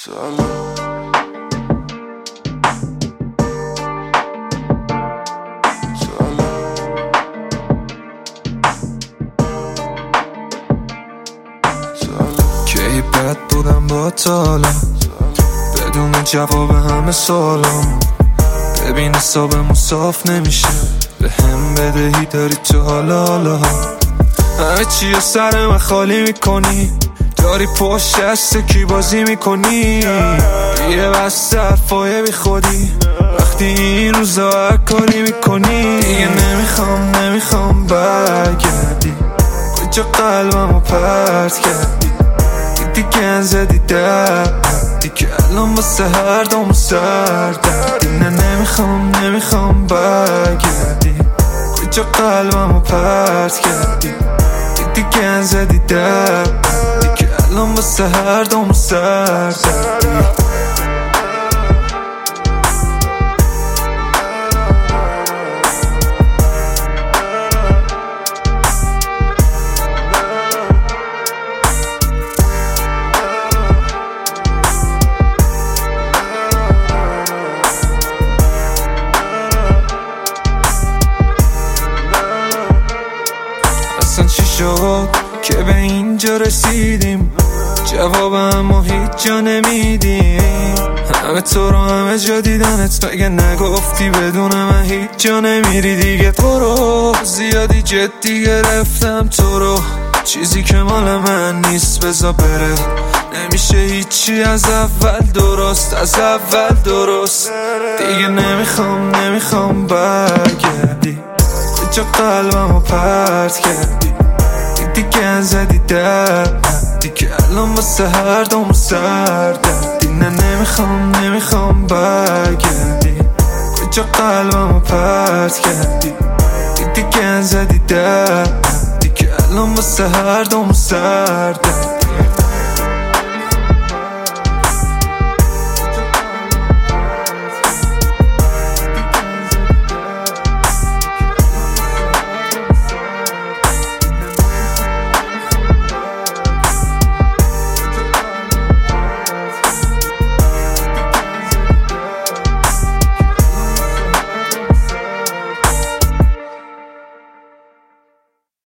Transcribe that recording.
سلام کی بد بودم با تالا بدون جواب همه سالام. ببین حسابمون صاف نمیشه، به هم بدهی داری تو حالا همه چی سر من خالی میکنی، داری پشت دست کی بازی میکنی. یه بسته حرفای بی خودی وقتی این روزا هر کاری میکنی. دیگه نمیخوام برگردی، کجا قلبمو پرت کردی. دیگه زدی دردی که الان واسه هر دوم سردردی. نه نمیخوام برگردی، کجا قلبمو پرت کردی. دیگه زدی دردی که الان واسه هر دوم سردردی. اصلا چی شد که به اینجا رسیدیم؟ جوابم ما هیچ جا نمیدیم. همه تو رو همه جا دیدنت، مگه نگفتی بدون من هیچ جا نمیری؟ دیگه تو رو زیادی جدی گرفتم، تو رو چیزی که مال من نیست بذار بره. نمیشه هیچی از اول درست. دیگه نمیخوام برگردی، کجا قلبمو پرت کردی. دیگه زدی دردی که الان واسه هر دوم سردردی. نه نمیخوام برگردی، کجا قلبمو پرت کردی. دیگه زدی دردی که الان واسه هر دوم سردردی.